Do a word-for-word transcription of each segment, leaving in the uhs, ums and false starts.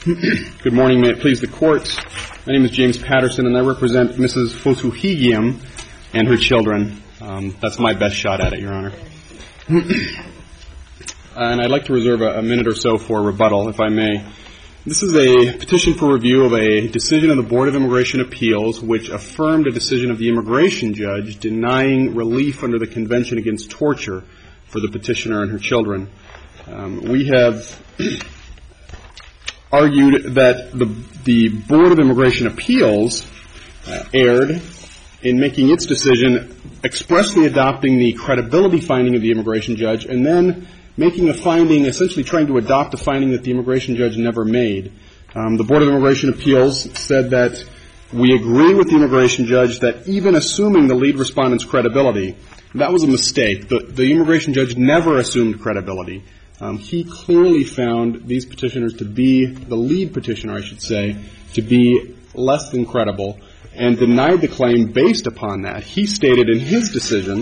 Good morning. May it please the Court. My name is James Patterson, and I represent Missus Fotuhigiem and her children. Um, that's my best shot at it, Your Honor. And I'd like to reserve a, a minute or so for rebuttal, if I may. This is a petition for review of a decision of the Board of Immigration Appeals which affirmed a decision of the immigration judge denying relief under the Convention Against Torture for the petitioner and her children. Um, we have argued that the, the Board of Immigration Appeals uh, erred in making its decision expressly adopting the credibility finding of the immigration judge and then making a finding, essentially trying to adopt a finding that the immigration judge never made. Um, the Board of Immigration Appeals said that we agree with the immigration judge that even assuming the lead respondent's credibility, that was a mistake. The, the immigration judge never assumed credibility. Um, he clearly found these petitioners to be, the lead petitioner, I should say, to be less than credible and denied the claim based upon that. He stated in his decision,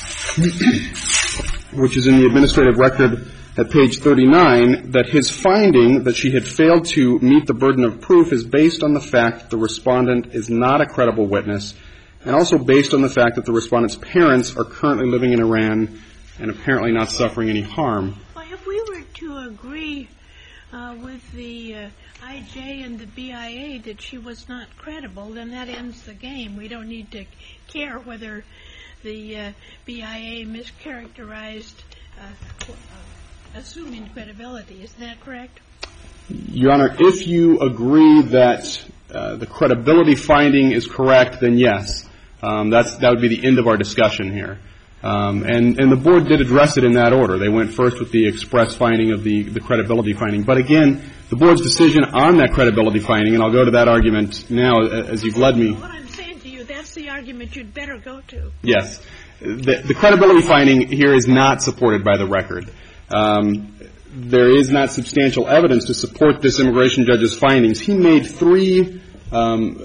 which is in the administrative record at page thirty-nine, that his finding that she had failed to meet the burden of proof is based on the fact that the respondent is not a credible witness and also based on the fact that the respondent's parents are currently living in Iran and apparently not suffering any harm. Well, if we were to agree uh, with the uh, I J and the B I A that she was not credible, then that ends the game. We don't need to care whether the uh, B I A mischaracterized uh, uh, assuming credibility. Isn't that correct? Your Honor, if you agree that uh, the credibility finding is correct, then yes. Um, that's, that would be the end of our discussion here. Um, and, and the Board did address it in that order. They went first with the express finding of the, the credibility finding. But again, the Board's decision on that credibility finding, and I'll go to that argument now as you've led me. What I'm saying to you, that's the argument you'd better go to. Yes. The, the credibility finding here is not supported by the record. Um, there is not substantial evidence to support this immigration judge's findings. He made three, um,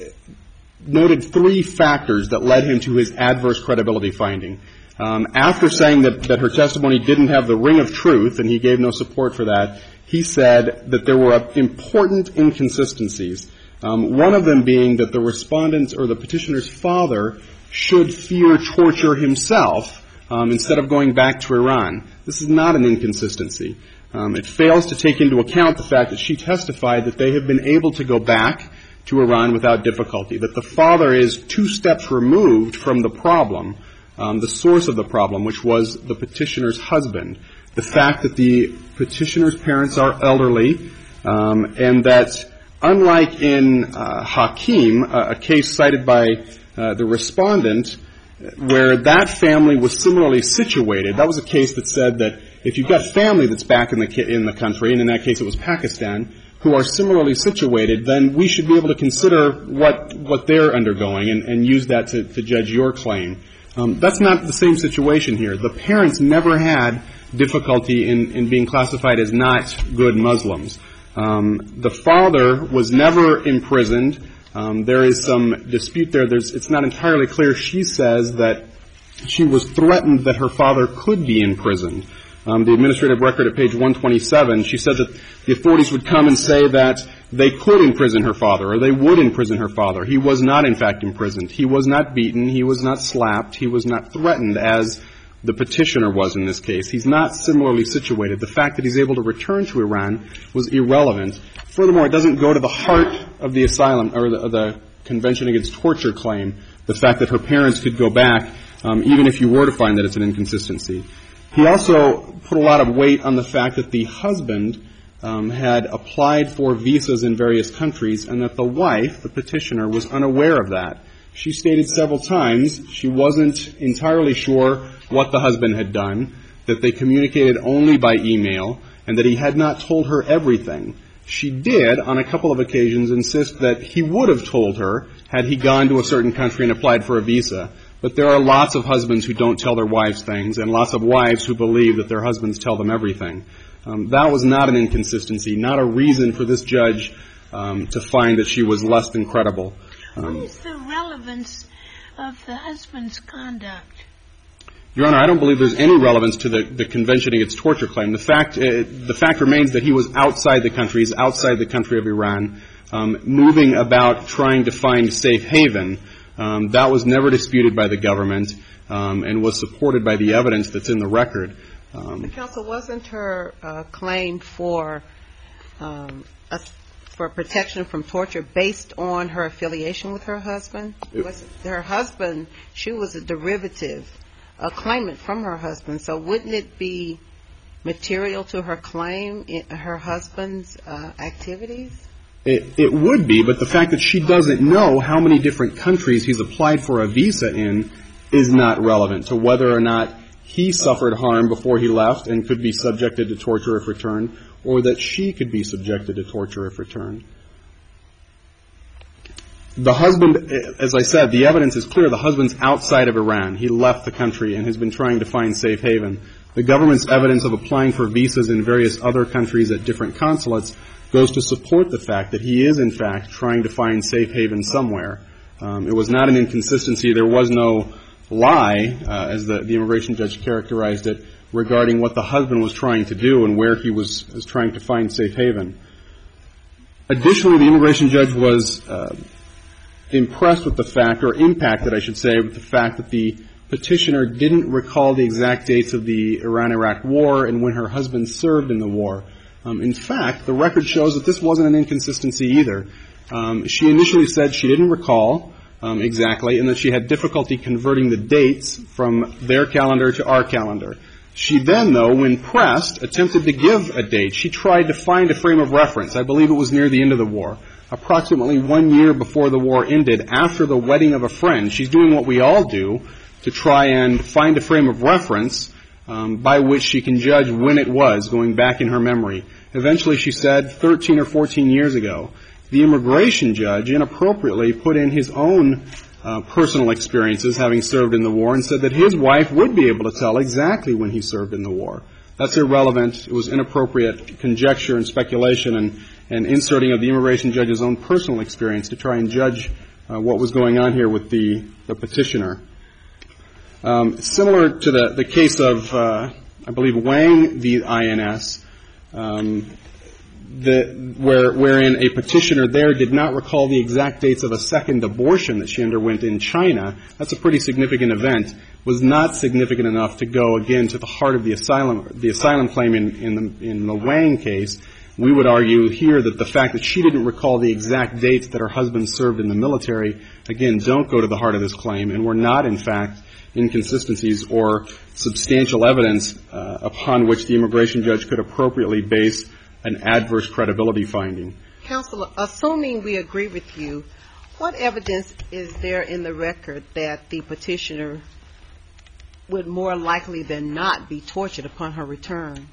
noted three factors that led him to his adverse credibility finding. Um, after saying that, that her testimony didn't have the ring of truth, and he gave no support for that, he said that there were important inconsistencies. Um, one of them being that the respondent's or the petitioner's father should fear torture himself um, instead of going back to Iran. This is not an inconsistency. Um, it fails to take into account the fact that she testified that they have been able to go back to Iran without difficulty, that the father is two steps removed from the problem, um, the source of the problem, which was the petitioner's husband. The fact that the petitioner's parents are elderly, um, and that unlike in uh, Hakim, a, a case cited by uh, the respondent, where that family was similarly situated, that was a case that said that if you've got family that's back in the in the country, and in that case it was Pakistan, who are similarly situated, then we should be able to consider what what they're undergoing and, and use that to, to judge your claim. Um, that's not the same situation here. The parents never had difficulty in, in being classified as not good Muslims. Um, the father was never imprisoned. Um, there is some dispute there. There's, it's not entirely clear. She says that she was threatened that her father could be imprisoned. Um, the administrative record at page one twenty-seven, she said that the authorities would come and say that they could imprison her father, or they would imprison her father. He was not, in fact, imprisoned. He was not beaten. He was not slapped. He was not threatened, as the petitioner was in this case. He's not similarly situated. The fact that he's able to return to Iran was irrelevant. Furthermore, it doesn't go to the heart of the asylum, or the, the Convention Against Torture claim, the fact that her parents could go back, um, even if you were to find that it's an inconsistency. He also put a lot of weight on the fact that the husband um, had applied for visas in various countries and that the wife, the petitioner, was unaware of that. She stated several times she wasn't entirely sure what the husband had done, that they communicated only by email, and that he had not told her everything. She did, on a couple of occasions, insist that he would have told her had he gone to a certain country and applied for a visa. But there are lots of husbands who don't tell their wives things, and lots of wives who believe that their husbands tell them everything. Um, that was not an inconsistency, not a reason for this judge um, to find that she was less than credible. Um, what is the relevance of the husband's conduct? Your Honor, I don't believe there's any relevance to the, the Convention Against Torture claim. The fact, uh, the fact remains that he was outside the country, he's outside the country of Iran, um, moving about trying to find safe haven. Um, that was never disputed by the government, um, and was supported by the evidence that's in the record. Um, Counsel, wasn't her uh, claim for um, a, for protection from torture based on her affiliation with her husband? It, was her husband, she was a derivative, a claimant from her husband. So wouldn't it be material to her claim, in her husband's uh, activities? It, it would be, but the fact that she doesn't know how many different countries he's applied for a visa in is not relevant to whether or not he suffered harm before he left and could be subjected to torture if returned, or that she could be subjected to torture if returned. The husband, as I said, the evidence is clear. The husband's outside of Iran. He left the country and has been trying to find safe haven. The government's evidence of applying for visas in various other countries at different consulates goes to support the fact that he is, in fact, trying to find safe haven somewhere. Um, it was not an inconsistency. There was no lie, uh, as the, the immigration judge characterized it, regarding what the husband was trying to do and where he was, was trying to find safe haven. Additionally, the immigration judge was uh, impressed with the fact, or impacted, I should say, with the fact that the petitioner didn't recall the exact dates of the Iran-Iraq war and when her husband served in the war. Um, in fact, the record shows that this wasn't an inconsistency either. Um, she initially said she didn't recall um, exactly, and that she had difficulty converting the dates from their calendar to our calendar. She then, though, when pressed, attempted to give a date. She tried to find a frame of reference. I believe it was near the end of the war, approximately one year before the war ended, after the wedding of a friend. She's doing what we all do to try and find a frame of reference um, by which she can judge when it was, going back in her memory. Eventually, she said thirteen or fourteen years ago. The immigration judge inappropriately put in his own uh, personal experiences, having served in the war, and said that his wife would be able to tell exactly when he served in the war. That's irrelevant. It was inappropriate conjecture and speculation and, and inserting of the immigration judge's own personal experience to try and judge uh, what was going on here with the, the petitioner. Um, similar to the, the case of, uh, I believe, Wang v. I N S, um, the, where, wherein a petitioner there did not recall the exact dates of a second abortion that she underwent in China. That's a pretty significant event. Was not significant enough to go again to the heart of the asylum, the asylum claim in, in the, in the Wang case. We would argue here that the fact that she didn't recall the exact dates that her husband served in the military, again, don't go to the heart of this claim, and were not, in fact, inconsistencies or substantial evidence uh, upon which the immigration judge could appropriately base an adverse credibility finding. Counselor, assuming we agree with you, what evidence is there in the record that the petitioner would more likely than not be tortured upon her return?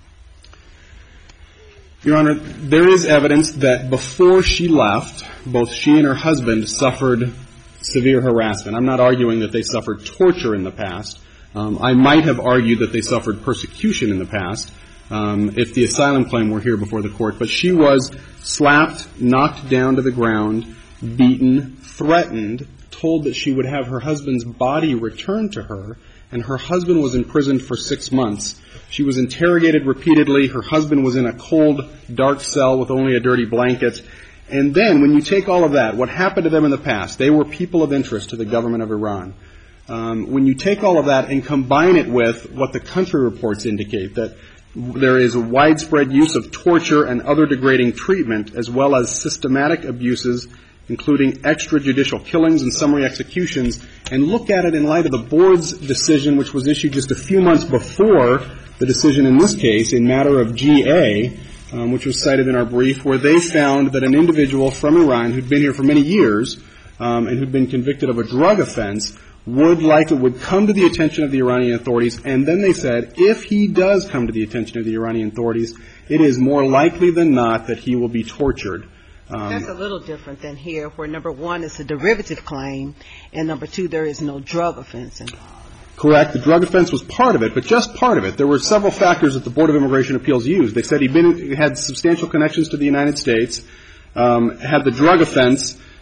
Your Honor, there is evidence that before she left, both she and her husband suffered severe harassment. I'm not arguing that they suffered torture in the past. Um, I might have argued that they suffered persecution in the past um, if the asylum claim were here before the court. But she was slapped, knocked down to the ground, beaten, threatened, told that she would have her husband's body returned to her, and her husband was imprisoned for six months. She was interrogated repeatedly. Her husband was in a cold, dark cell with only a dirty blanket. And then, when you take all of that, what happened to them in the past, they were people of interest to the government of Iran. Um, when you take all of that and combine it with what the country reports indicate, that there is a widespread use of torture and other degrading treatment, as well as systematic abuses, including extrajudicial killings and summary executions, and look at it in light of the board's decision, which was issued just a few months before the decision in this case, in matter of G A, um, which was cited in our brief, where they found that an individual from Iran who'd been here for many years um, and who'd been convicted of a drug offense would likely would come to the attention of the Iranian authorities, and then they said, if he does come to the attention of the Iranian authorities, it is more likely than not that he will be tortured. Um, That's a little different than here, where number one is a derivative claim, and number two, there is no drug offense involved. Correct. The drug offense was part of it, but just part of it. There were several factors that the Board of Immigration Appeals used. They said he'd been, had substantial connections to the United States, um, had the drug offense,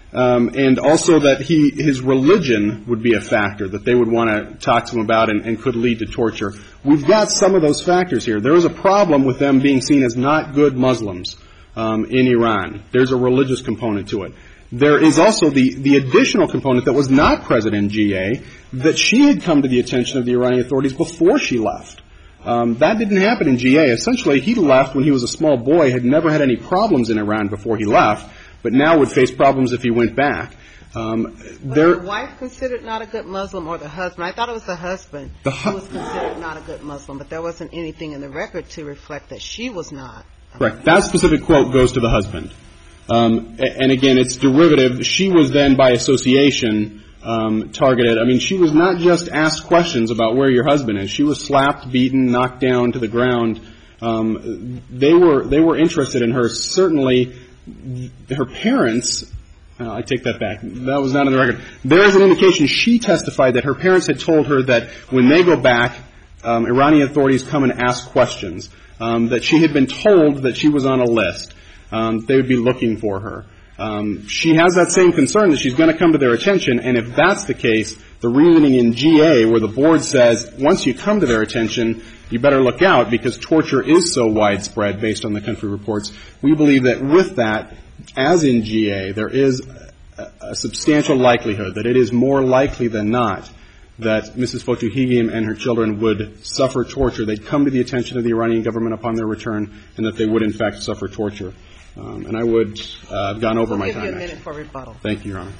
Um, and also that he, his religion would be a factor that they would want to talk to him about and, and could lead to torture. We've got some of those factors here. There is a problem with them being seen as not good Muslims um, in Iran. There's a religious component to it. There is also the, the additional component that was not present in G A, that she had come to the attention of the Iranian authorities before she left. Um, that didn't happen in G A. Essentially, he left when he was a small boy, had never had any problems in Iran before he left, but now would face problems if he went back. Um, was there, the wife considered not a good Muslim, or the husband? I thought it was the husband the hu- who was considered not a good Muslim, but there wasn't anything in the record to reflect that she was not. Correct. That specific quote goes to the husband. Um, and again, it's derivative. She was then, by association, um, targeted. I mean, she was not just asked questions about where your husband is. She was slapped, beaten, knocked down to the ground. Um, they were they were interested in her. Certainly, her parents. Uh, I take that back. That was not on the record. There is an indication she testified that her parents had told her that when they go back, um, Iranian authorities come and ask questions. Um, that she had been told that she was on a list. Um, they would be looking for her. Um, she has that same concern that she's going to come to their attention, and if that's the case, the reasoning in G A where the board says once you come to their attention, you better look out because torture is so widespread based on the country reports. We believe that with that, as in G A, there is a, a substantial likelihood that it is more likely than not that Missus Fotuhigim and her children would suffer torture. They'd come to the attention of the Iranian government upon their return, and that they would in fact suffer torture. Um, and I would uh, have gone over we'll my give time. You a minute actually. for rebuttal. Thank you, Your Honor.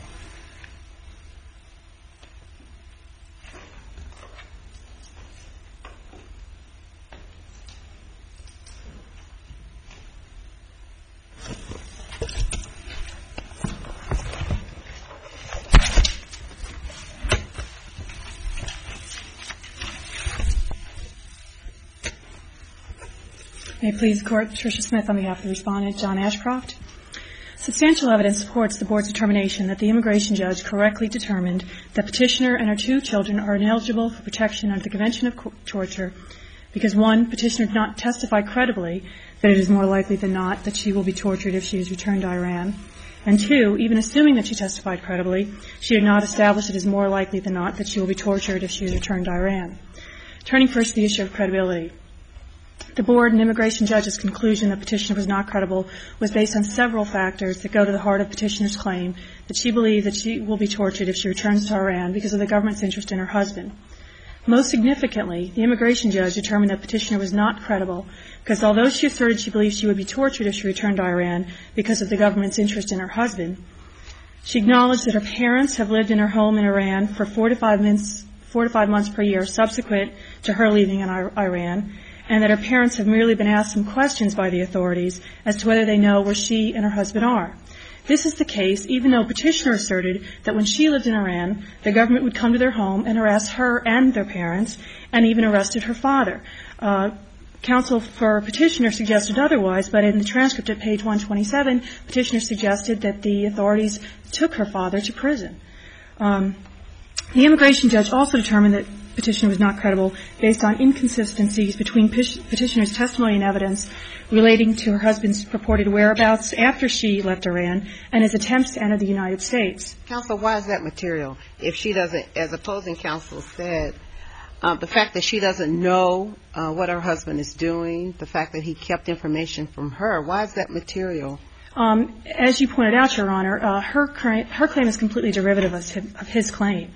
May it please the Court, Patricia Smith on behalf of the respondent, John Ashcroft. Substantial evidence supports the Board's determination that the immigration judge correctly determined that petitioner and her two children are ineligible for protection under the Convention of Torture because, one, petitioner did not testify credibly that it is more likely than not that she will be tortured if she is returned to Iran, and two, even assuming that she testified credibly, she did not establish it is more likely than not that she will be tortured if she is returned to Iran. Turning first to the issue of credibility. The Board and immigration judge's conclusion that petitioner was not credible was based on several factors that go to the heart of petitioner's claim that she believed that she will be tortured if she returns to Iran because of the government's interest in her husband. Most significantly, the immigration judge determined that petitioner was not credible because although she asserted she believed she would be tortured if she returned to Iran because of the government's interest in her husband, she acknowledged that her parents have lived in her home in Iran for four to five months, four to five months per year subsequent to her leaving in Iran, and that her parents have merely been asked some questions by the authorities as to whether they know where she and her husband are. This is the case even though petitioner asserted that when she lived in Iran, the government would come to their home and harass her and their parents and even arrested her father. Uh, counsel for petitioner suggested otherwise, but in the transcript at page one twenty-seven, petitioner suggested that the authorities took her father to prison. Um, the immigration judge also determined that petitioner was not credible based on inconsistencies between petitioner's testimony and evidence relating to her husband's purported whereabouts after she left Iran and his attempts to enter the United States. Counsel, why is that material? If she doesn't, as opposing counsel said, uh, the fact that she doesn't know uh, what her husband is doing, the fact that he kept information from her, why is that material? Um, as you pointed out, Your Honor, uh, her, current, her claim is completely derivative of his, of his claim.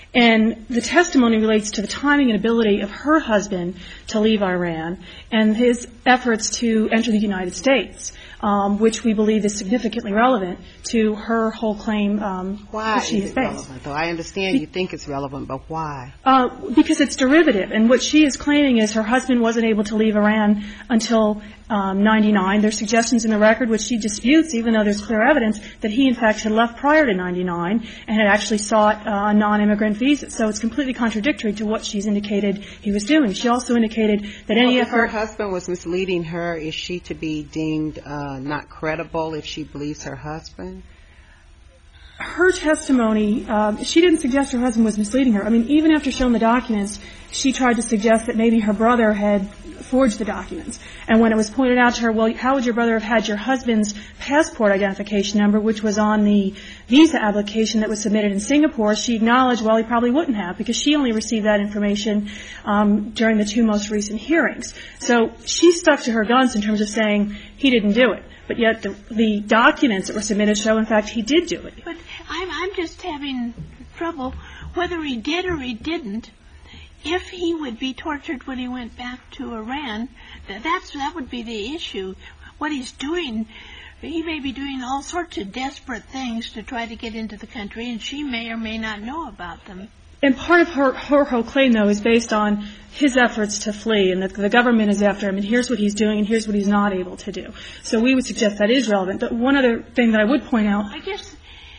And the testimony relates to the timing and ability of her husband to leave Iran and his efforts to enter the United States, um, which we believe is significantly relevant to her whole claim um, why that she is has it faced. Relevant, though? I understand you think it's relevant, but why? Uh, because it's derivative. And what she is claiming is her husband wasn't able to leave Iran until um, ninety-nine. There's suggestions in the record which she disputes, even though there's clear evidence that he, in fact, had left prior to ninety-nine and had actually sought uh, a non-immigrant visa. So it's completely contradictory to what she's indicated he was doing. She also indicated that any well, of if her... her husband was misleading her, is she to be deemed uh, not credible if she believes her husband? her testimony, uh, she didn't suggest her husband was misleading her. I mean, even after showing the documents, she tried to suggest that maybe her brother had forged the documents. And when it was pointed out to her, well, how would your brother have had your husband's passport identification number, which was on the visa application that was submitted in Singapore, she acknowledged, well, he probably wouldn't have, because she only received that information um, during the two most recent hearings. So she stuck to her guns in terms of saying he didn't do it. But yet the, the documents that were submitted show, in fact, he did do it. But I'm, I'm just having trouble whether he did or he didn't. If he would be tortured when he went back to Iran, that's, that would be the issue. What he's doing, he may be doing all sorts of desperate things to try to get into the country, and she may or may not know about them. And part of her, her whole claim, though, is based on his efforts to flee, and that the government is after him, and here's what he's doing, and here's what he's not able to do. So we would suggest that is relevant. But one other thing that I would point out... I guess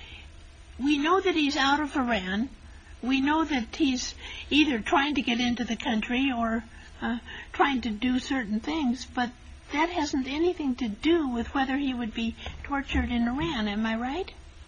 we know that he's out of Iran. We know that he's either trying to get into the country or uh, trying to do certain things, but that hasn't anything to do with whether he would be tortured in Iran. Am I right?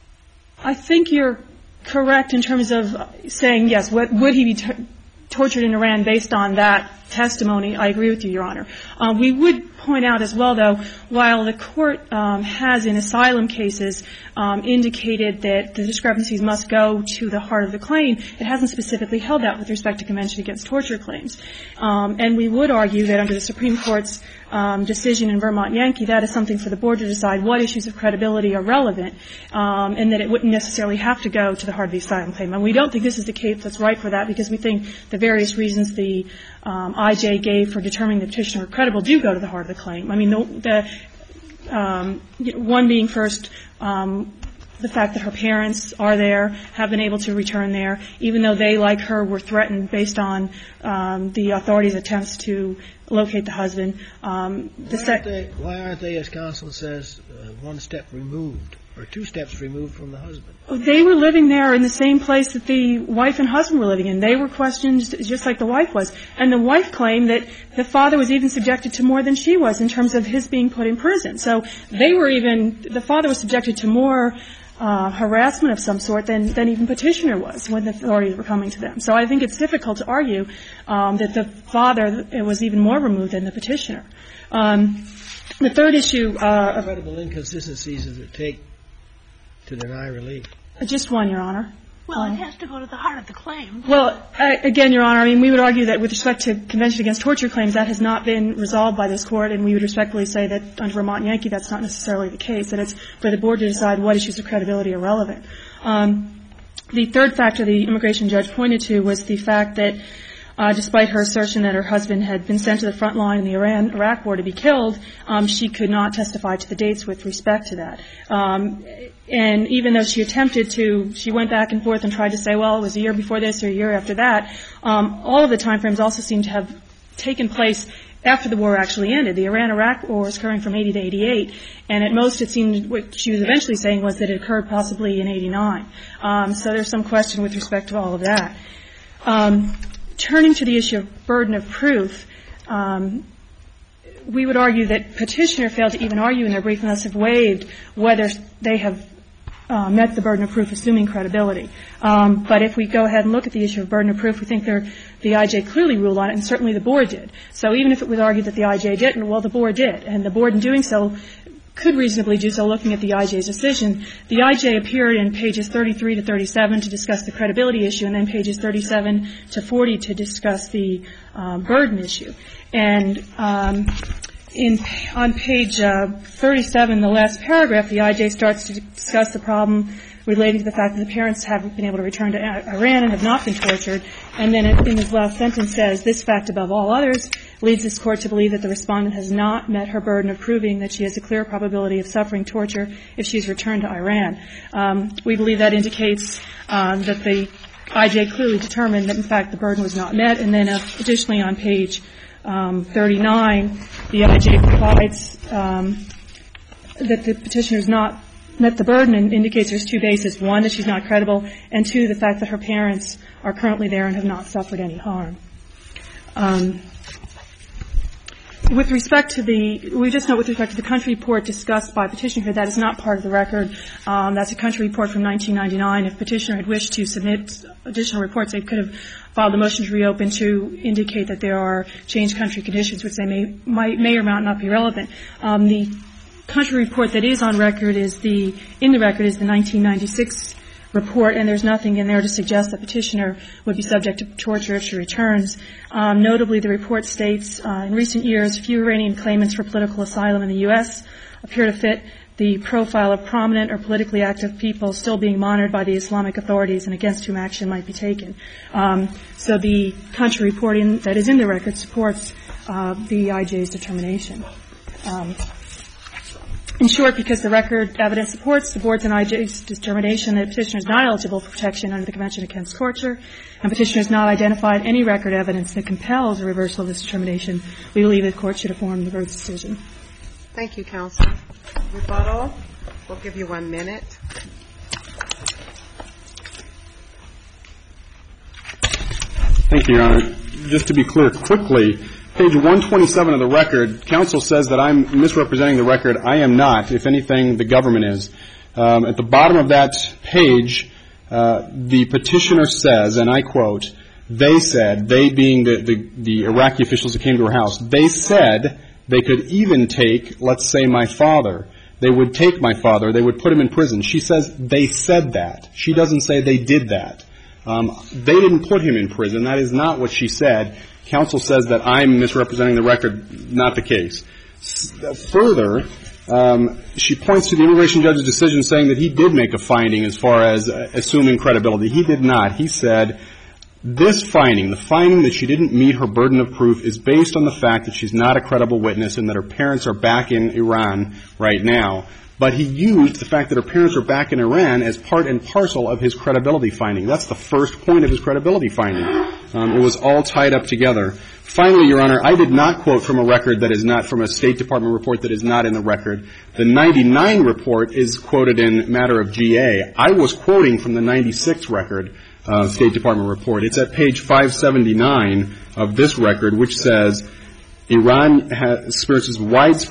I think you're correct in terms of saying, yes, what, would he be t- tortured in Iran based on that testimony? I agree with you, Your Honor. Um, we would point out as well, though, while the court um, has in asylum cases um, indicated that the discrepancies must go to the heart of the claim, it hasn't specifically held that with respect to Convention Against Torture claims. Um, and we would argue that under the Supreme Court's um, decision in Vermont Yankee, that is something for the board to decide what issues of credibility are relevant, um, and that it wouldn't necessarily have to go to the heart of the asylum claim. And we don't think this is the case that's right for that, because we think the various reasons the um, I J gave for determining the petitioner credible do go to the heart of the claim. I mean, the, the um, one being first, um, the fact that her parents are there, have been able to return there, even though they, like her, were threatened based on um, the authorities' attempts to locate the husband. Um, the why, sec- aren't they, why aren't they, as counsel says, uh, one step removed or two steps removed from the husband? They were living there in the same place that the wife and husband were living in. They were questioned just like the wife was. And the wife claimed that the father was even subjected to more than she was in terms of his being put in prison. So they were even, the father was subjected to more uh, harassment of some sort than, than even petitioner was when the authorities were coming to them. So I think it's difficult to argue um, that the father was even more removed than the petitioner. Um, the third issue... Uh, What credible inconsistencies does it take to deny relief? Just one, Your Honor. Well, um, it has to go to the heart of the claim. Well, uh, again, Your Honor, I mean, we would argue that with respect to Convention Against Torture claims, that has not been resolved by this Court, and we would respectfully say that under Vermont Yankee, that's not necessarily the case, that it's for the Board to decide what issues of credibility are relevant. Um, the third factor the immigration judge pointed to was the fact that Uh, despite her assertion that her husband had been sent to the front line in the Iran-Iraq war to be killed, um, she could not testify to the dates with respect to that. Um, and even though she attempted to, she went back and forth and tried to say, well, it was a year before this or a year after that, um, all of the time frames also seem to have taken place after the war actually ended. The Iran-Iraq war was occurring from eighty to eighty-eight, and at most it seemed what she was eventually saying was that it occurred possibly in eighty-nine. Um, so there's some question with respect to all of that. Um, Turning to the issue of burden of proof, um, we would argue that petitioner failed to even argue in their brief unless have waived whether they have uh, met the burden of proof, assuming credibility. Um, but if we go ahead and look at the issue of burden of proof, we think the I J clearly ruled on it, and certainly the board did. So even if it was argued that the I J didn't, well, the board did. And the board in doing so could reasonably do so looking at the I J's decision. The I J appeared in pages thirty-three to thirty-seven to discuss the credibility issue, and then pages thirty-seven to forty to discuss the um, burden issue. And um, in on page uh, thirty-seven, the last paragraph, the I J starts to discuss the problem relating to the fact that the parents haven't been able to return to Iran and have not been tortured. And then in his last sentence says, this fact above all others leads this court to believe that the respondent has not met her burden of proving that she has a clear probability of suffering torture if she is returned to Iran. Um, we believe that indicates um, that the I J clearly determined that, in fact, the burden was not met. And then uh, additionally on page um, thirty-nine, the I J provides um, that the petitioner has not met the burden and indicates there's two bases. One, that she's not credible, and two, the fact that her parents are currently there and have not suffered any harm. Um, With respect to the, we just note with respect to the country report discussed by Petitioner here, that is not part of the record. Um, that's a country report from nineteen ninety-nine. If Petitioner had wished to submit additional reports, they could have filed a motion to reopen to indicate that there are changed country conditions, which they may, might, may or might not be relevant. Um, the country report that is on record is the, in the record is the nineteen ninety-six report, and there's nothing in there to suggest that Petitioner would be subject to torture if she returns. Um, notably, the report states, uh, in recent years, few Iranian claimants for political asylum in the U S appear to fit the profile of prominent or politically active people still being monitored by the Islamic authorities and against whom action might be taken. Um, so the country report in, that is in the record supports uh, the I J's determination. Um, In short, because the record evidence supports the Board's and I J's determination that Petitioner is not eligible for protection under the Convention Against Torture, and Petitioner has not identified any record evidence that compels a reversal of this determination, we believe the Court should affirm the Board's decision. Thank you, Counsel. Rebuttal. We'll give you one minute. Thank you, Your Honor. Just to be clear, quickly, page one twenty-seven of the record, counsel says that I'm misrepresenting the record. I am not. If anything, the government is. Um, at the bottom of that page, uh, the petitioner says, and I quote, they said, they being the, the, the Iraqi officials that came to her house, they said they could even take, let's say, my father. They would take my father. They would put him in prison. She says they said that. She doesn't say they did that. Um, they didn't put him in prison. That is not what she said. Counsel says that I'm misrepresenting the record. Not the case. Further, um, she points to the immigration judge's decision saying that he did make a finding as far as uh, assuming credibility. He did not. He said this finding, the finding that she didn't meet her burden of proof, is based on the fact that she's not a credible witness and that her parents are back in Iran right now. But he used the fact that her parents are back in Iran as part and parcel of his credibility finding. That's the first point of his credibility finding. Um, it was all tied up together. Finally, Your Honor, I did not quote from a record that is not from a State Department report that is not in the record. The ninety-nine report is quoted in matter of G A. I was quoting from the ninety-six record, uh, State Department report. It's at page five seventy-nine of this record, which says Iran has, experiences widespread